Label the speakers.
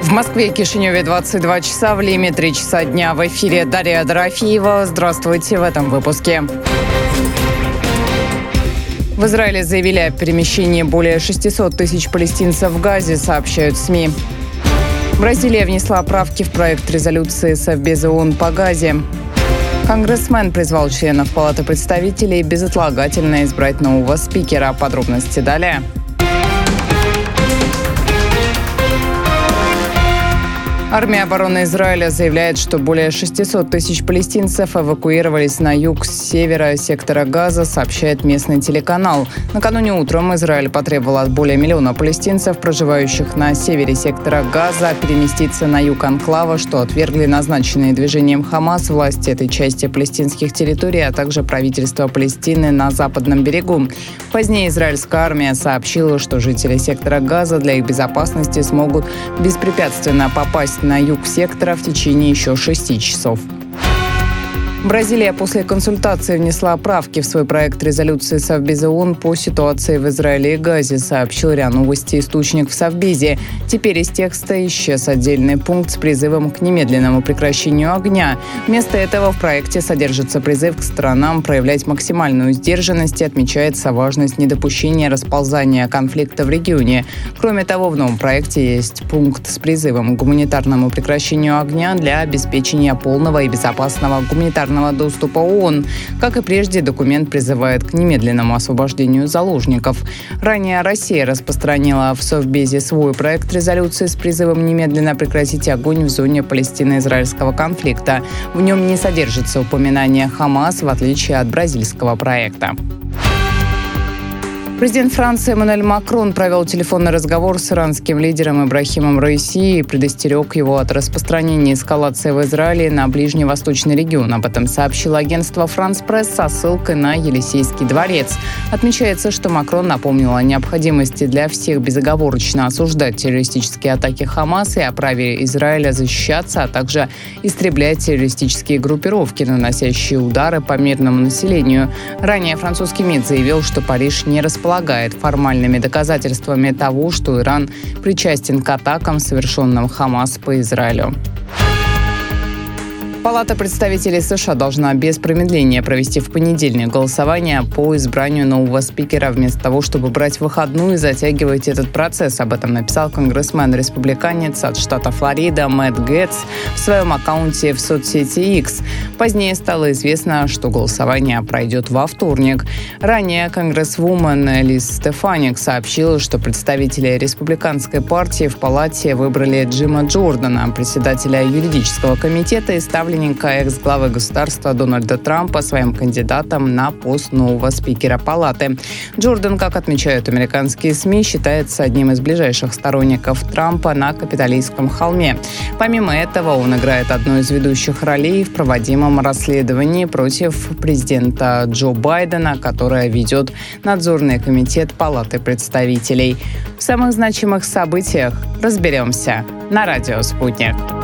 Speaker 1: В Москве и Кишиневе 22 часа, в Лиме 3 часа дня. В эфире Дарья Дорофеева. Здравствуйте в этом выпуске. В Израиле заявили о перемещении более 600 тысяч палестинцев в Газе, сообщают СМИ. Бразилия внесла правки в проект резолюции Совбеза ООН по Газе. Конгрессмен призвал членов Палаты представителей безотлагательно избрать нового спикера. Подробности далее. Армия обороны Израиля заявляет, что более 600 тысяч палестинцев эвакуировались на юг с севера сектора Газа, сообщает местный телеканал. Накануне утром Израиль потребовал от более миллиона палестинцев, проживающих на севере сектора Газа, переместиться на юг анклава, что отвергли назначенные движением Хамас власти этой части палестинских территорий, а также правительство Палестины на западном берегу. Позднее израильская армия сообщила, что жители сектора Газа для их безопасности смогут беспрепятственно попасть на юг сектора в течение еще 6 часов. Бразилия после консультации внесла правки в свой проект резолюции Совбеза ООН по ситуации в Израиле и Газе, сообщил РИА Новости источник в Совбезе. Теперь из текста исчез отдельный пункт с призывом к немедленному прекращению огня. Вместо этого в проекте содержится призыв к сторонам проявлять максимальную сдержанность и отмечается важность недопущения расползания конфликта в регионе. Кроме того, в новом проекте есть пункт с призывом к гуманитарному прекращению огня для обеспечения полного и безопасного гуманитарного доступа ООН. Как и прежде, документ призывает к немедленному освобождению заложников. Ранее Россия распространила в Совбезе свой проект резолюции с призывом немедленно прекратить огонь в зоне палестино-израильского конфликта. В нем не содержится упоминания Хамас, в отличие от бразильского проекта. Президент Франции Эммануэль Макрон провел телефонный разговор с иранским лидером Ибрахимом Раиси и предостерег его от распространения эскалации в Израиле на ближневосточный регион. Об этом сообщило агентство «Франс Пресс» со ссылкой на Елисейский дворец. Отмечается, что Макрон напомнил о необходимости для всех безоговорочно осуждать террористические атаки Хамас и о праве Израиля защищаться, а также истреблять террористические группировки, наносящие удары по мирному населению. Ранее французский МИД заявил, что Париж не располагает формальными доказательствами того, что Иран причастен к атакам, совершенным Хамас по Израилю. Палата представителей США должна без промедления провести в понедельник голосование по избранию нового спикера вместо того, чтобы брать выходную и затягивать этот процесс. Об этом написал конгрессмен-республиканец от штата Флорида Мэтт Гетц в своем аккаунте в соцсети X. Позднее стало известно, что голосование пройдет во вторник. Ранее конгрессвумен Лиз Стефаник сообщила, что представители республиканской партии в палате выбрали Джима Джордана, председателя юридического комитета и ставленника экс-главы государства Дональда Трампа, своим кандидатом на пост нового спикера палаты. Джордан, как отмечают американские СМИ, считается одним из ближайших сторонников Трампа на Капитолийском холме. Помимо этого, он играет одну из ведущих ролей в проводимом расследовании против президента Джо Байдена, которое ведет надзорный комитет Палаты представителей. В самых значимых событиях разберемся на радио «Спутник».